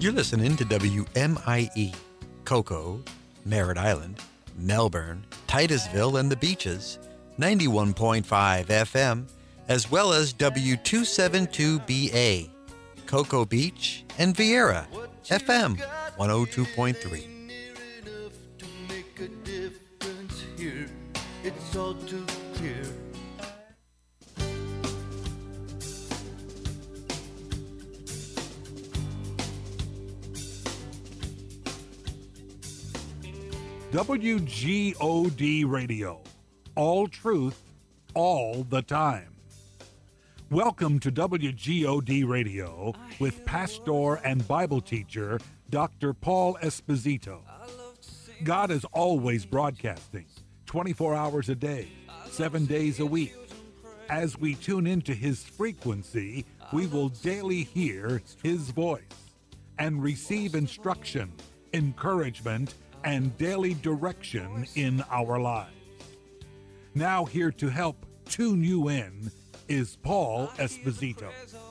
You're listening to WMIE, Cocoa, Merritt Island, Melbourne, Titusville, and the Beaches, 91.5 FM, as well as W272BA, Cocoa Beach, and Vieira, FM 102.3. It's all too clear. WGOD Radio, all truth, all the time. Welcome to WGOD Radio with pastor and Bible teacher Dr. Paul Esposito. God is always broadcasting, 24 hours a day, 7 days a week. As we tune into his frequency, we will daily hear his voice and receive instruction, encouragement, and daily direction in our lives. Now here to help tune you in is Paul Esposito.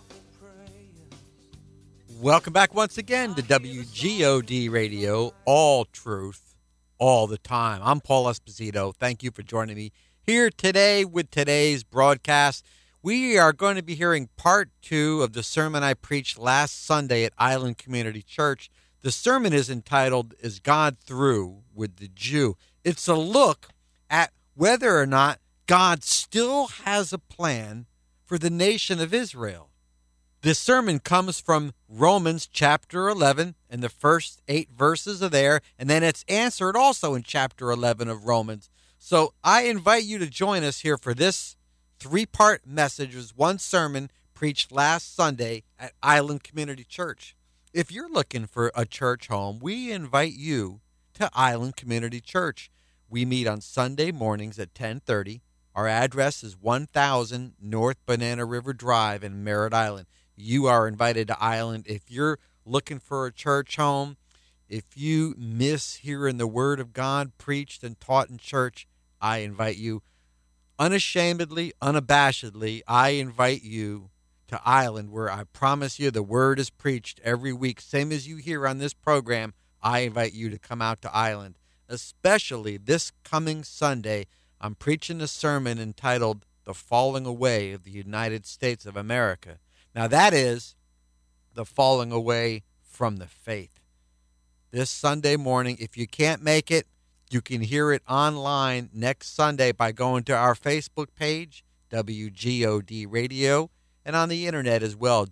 Welcome back once again to WGOD Radio, all truth, all the time. I'm Paul Esposito. Thank you for joining me here today with today's broadcast. We are going to be hearing part 2 of the sermon I preached last Sunday at Island Community Church. The sermon is entitled, Is God Through with the Jew? It's a look at whether or not God still has a plan for the nation of Israel. This sermon comes from Romans chapter 11, and the first 8 verses are there, and then it's answered also in chapter 11 of Romans. So I invite you to join us here for this 3-part message. It was one sermon preached last Sunday at Island Community Church. If you're looking for a church home, we invite you to Island Community Church. We meet on Sunday mornings at 10:30. Our address is 1000 North Banana River Drive in Merritt Island. You are invited to Island. If you're looking for a church home, if you miss hearing the Word of God preached and taught in church, I invite you unashamedly, unabashedly, I invite you to Island, where I promise you the Word is preached every week. Same as you hear on this program, I invite you to come out to Island. Especially this coming Sunday, I'm preaching a sermon entitled The Falling Away of the United States of America. Now that is the falling away from the faith. This Sunday morning, if you can't make it, you can hear it online next Sunday by going to our Facebook page, WGOD Radio, and on the internet as well,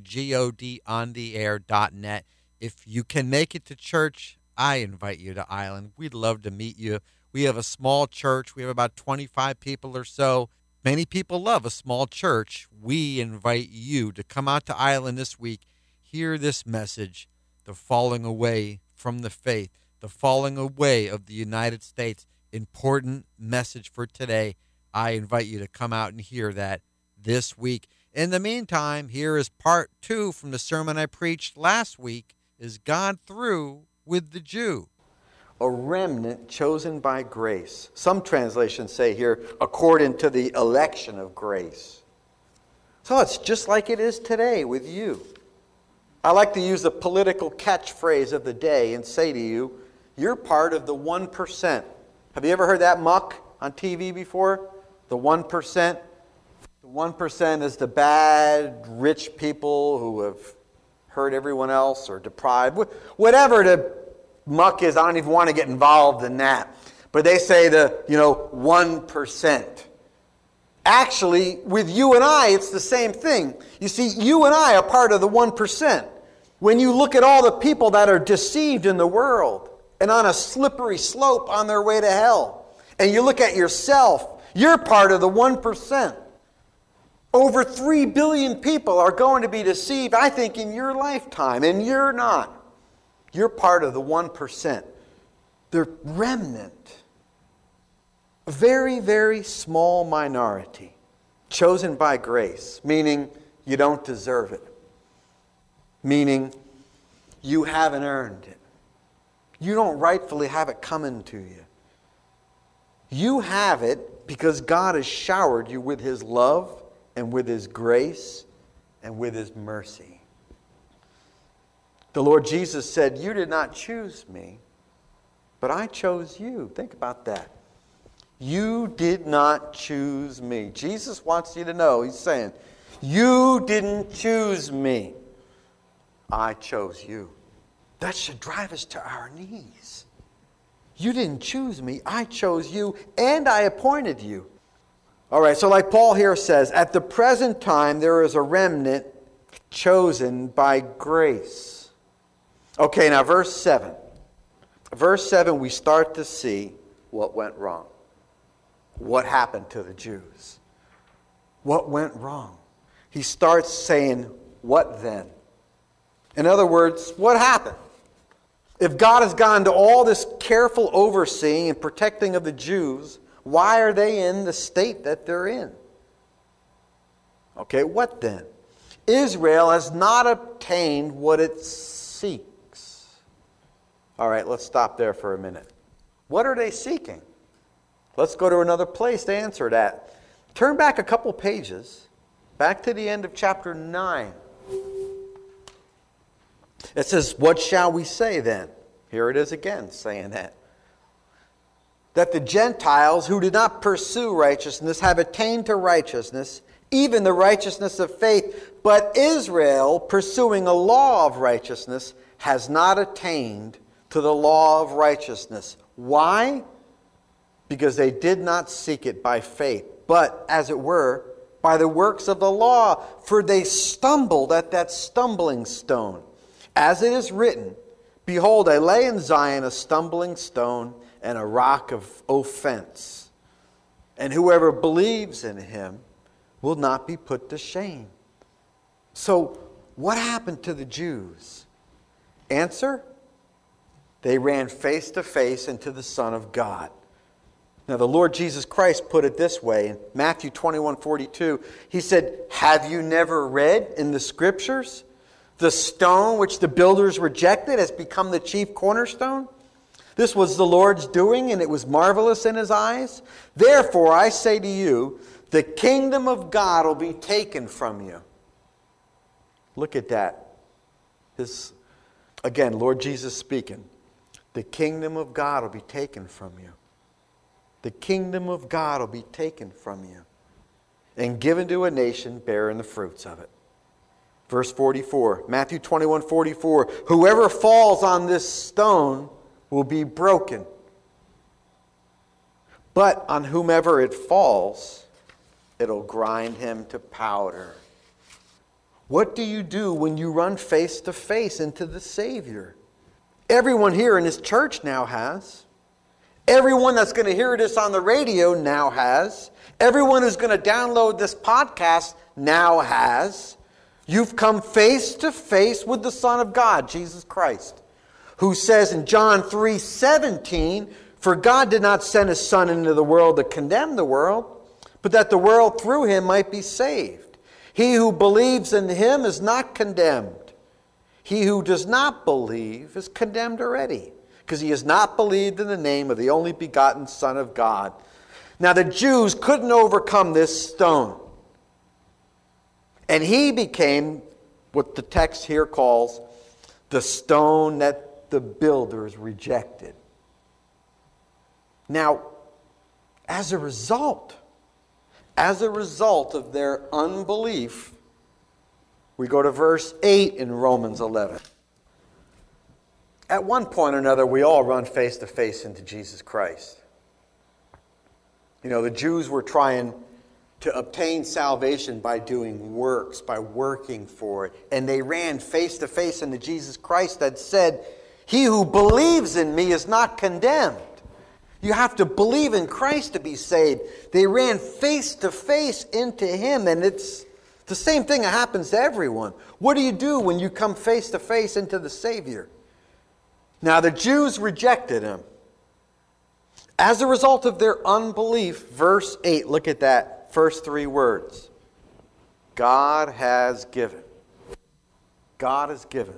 WGODontheair.net. If you can make it to church, I invite you to Island. We'd love to meet you. We have a small church. We have about 25 people or so. Many people love a small church. We invite you to come out to Island this week, hear this message, the falling away from the faith, the falling away of the United States. Important message for today. I invite you to come out and hear that this week. In the meantime, here is part 2 from the sermon I preached last week, Is God Through with the Jew? A remnant chosen by grace. Some translations say here, according to the election of grace. So it's just like it is today with you. I like to use the political catchphrase of the day and say to you, you're part of the 1%. Have you ever heard that muck on TV before? The 1%. The 1% is the bad, rich people who have hurt everyone else or deprived. Whatever the muck is, I don't even want to get involved in that. But they say the, 1%. Actually, with you and I, it's the same thing. You see, you and I are part of the 1%. When you look at all the people that are deceived in the world and on a slippery slope on their way to hell, and you look at yourself, you're part of the 1%. Over 3 billion people are going to be deceived, I think, in your lifetime, and you're not. You're part of the 1%. The remnant. A very, very small minority. Chosen by grace, meaning you don't deserve it. Meaning you haven't earned it. You don't rightfully have it coming to you. You have it because God has showered you with His love and with His grace and with His mercy. The Lord Jesus said, "You did not choose me, but I chose you." Think about that. You did not choose me. Jesus wants you to know, he's saying, you didn't choose me. I chose you. That should drive us to our knees. You didn't choose me. I chose you, and I appointed you. All right, so like Paul here says, at the present time there is a remnant chosen by grace. Okay, now verse 7. Verse 7, we start to see what went wrong. What happened to the Jews? What went wrong? He starts saying, what then? In other words, what happened? If God has gone to all this careful overseeing and protecting of the Jews, why are they in the state that they're in? Okay, what then? Israel has not obtained what it seeks. All right, let's stop there for a minute. What are they seeking? Let's go to another place to answer that. Turn back a couple pages, back to the end of chapter 9. It says, what shall we say then? Here it is again saying that. That the Gentiles who did not pursue righteousness have attained to righteousness, even the righteousness of faith. But Israel, pursuing a law of righteousness, has not attained to the law of righteousness. Why? Because they did not seek it by faith, but, as it were, by the works of the law. For they stumbled at that stumbling stone. As it is written, behold, I lay in Zion a stumbling stone and a rock of offense. And whoever believes in him will not be put to shame. So, what happened to the Jews? Answer? They ran face to face into the Son of God. Now, the Lord Jesus Christ put it this way in Matthew 21:42. He said, have you never read in the Scriptures, the stone which the builders rejected has become the chief cornerstone? This was the Lord's doing, and it was marvelous in his eyes. Therefore, I say to you, the kingdom of God will be taken from you. Look at that. Again, Lord Jesus speaking. The kingdom of God will be taken from you. The kingdom of God will be taken from you and given to a nation bearing the fruits of it. Verse 44, Matthew 21:44. Whoever falls on this stone will be broken. But on whomever it falls, it'll grind him to powder. What do you do when you run face to face into the Savior? Everyone here in this church now has. Everyone that's going to hear this on the radio now has. Everyone who's going to download this podcast now has. You've come face to face with the Son of God, Jesus Christ, who says in John 3:17, for God did not send his Son into the world to condemn the world, but that the world through him might be saved. He who believes in him is not condemned. He who does not believe is condemned already, because he has not believed in the name of the only begotten Son of God. Now the Jews couldn't overcome this stone. And he became what the text here calls the stone that the builders rejected. Now, as a result of their unbelief, we go to verse 8 in Romans 11. At one point or another, we all run face to face into Jesus Christ. You know, the Jews were trying to obtain salvation by doing works, by working for it. And they ran face to face into Jesus Christ that said, he who believes in me is not condemned. You have to believe in Christ to be saved. They ran face to face into him, and it's the same thing that happens to everyone. What do you do when you come face to face into the Savior? Now, the Jews rejected him. As a result of their unbelief, verse 8, look at that. First three words. God has given. God has given.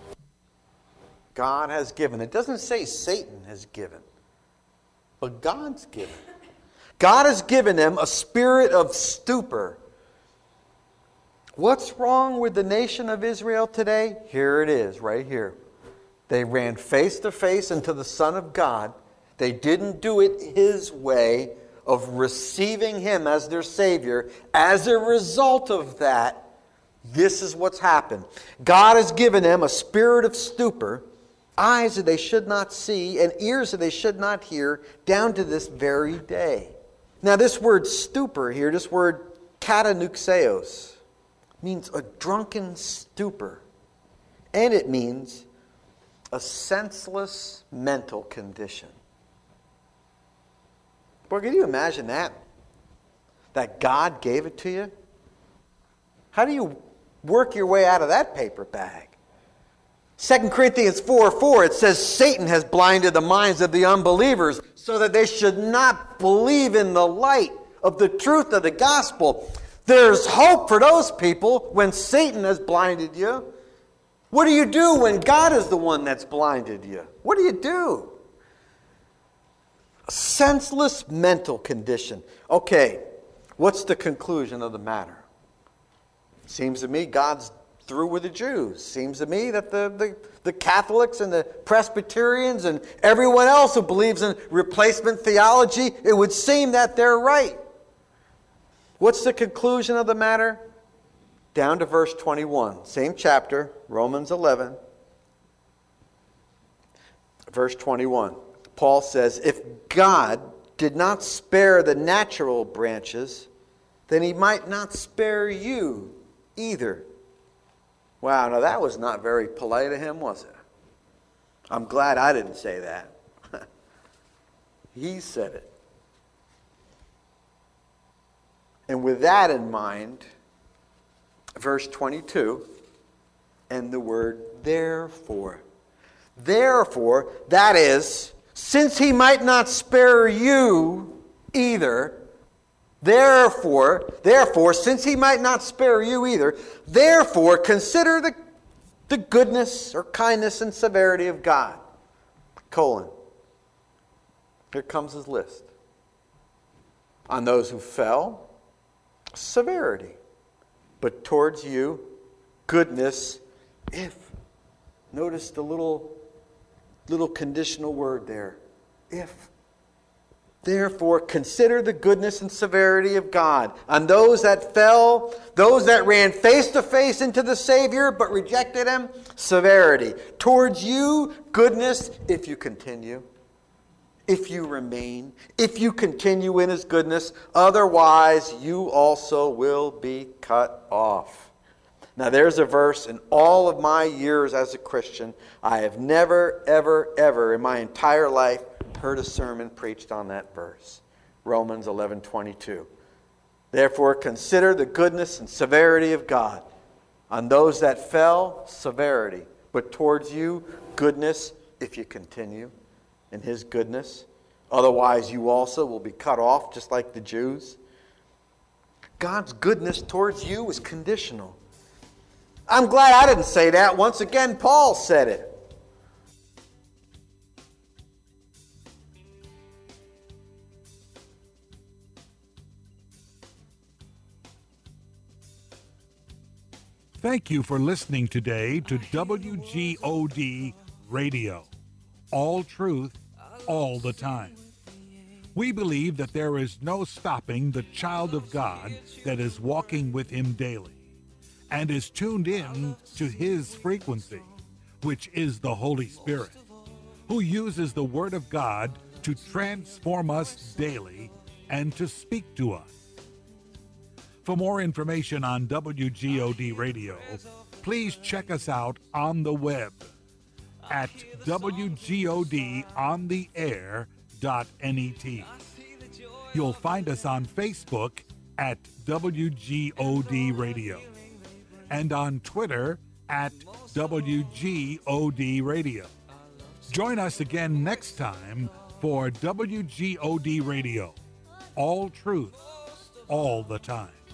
God has given. It doesn't say Satan has given, but God's given. God has given them a spirit of stupor. What's wrong with the nation of Israel today? Here it is, right here. They ran face to face into the Son of God. They didn't do it His way of receiving Him as their Savior. As a result of that, this is what's happened. God has given them a spirit of stupor, eyes that they should not see, and ears that they should not hear, down to this very day. Now this word stupor here, this word katanuxeos, means a drunken stupor. And it means a senseless mental condition. Boy, can you imagine that? That God gave it to you? How do you work your way out of that paper bag? 2 Corinthians 4:4, it says, Satan has blinded the minds of the unbelievers so that they should not believe in the light of the truth of the gospel. There's hope for those people when Satan has blinded you. What do you do when God is the one that's blinded you? What do you do? A senseless mental condition. Okay, what's the conclusion of the matter? Seems to me God's through with the Jews. Seems to me that the Catholics and the Presbyterians and everyone else who believes in replacement theology, it would seem that they're right. What's the conclusion of the matter? Down to verse 21. Same chapter, Romans 11. Verse 21. Paul says, if God did not spare the natural branches, then He might not spare you either. Wow, now that was not very polite of him, was it? I'm glad I didn't say that. He said it. And with that in mind, verse 22, and the word therefore. Therefore, that is, since He might not spare you either, Therefore, since He might not spare you either, therefore consider the goodness or kindness and severity of God. Colon. Here comes his list. On those who fell, severity. But towards you, goodness, if. Notice the little conditional word there. If. Therefore, consider the goodness and severity of God. On those that fell, those that ran face to face into the Savior but rejected Him, severity. Towards you, goodness, if you continue, if you remain, if you continue in His goodness. Otherwise, you also will be cut off. Now, there's a verse in all of my years as a Christian, I have never, ever, ever in my entire life heard a sermon preached on that verse. Romans 11:22. Therefore, consider the goodness and severity of God. On those that fell, severity. But towards you, goodness, if you continue in His goodness. Otherwise, you also will be cut off, just like the Jews. God's goodness towards you is conditional. I'm glad I didn't say that. Once again, Paul said it. Thank you for listening today to WGOD Radio. All truth, all the time. We believe that there is no stopping the child of God that is walking with Him daily and is tuned in to His frequency, which is the Holy Spirit, who uses the Word of God to transform us daily and to speak to us. For more information on WGOD Radio, please check us out on the web at WGODontheair.net. You'll find us on Facebook at WGOD Radio and on Twitter at WGOD Radio. Join us again next time for WGOD Radio. All truth, all the time.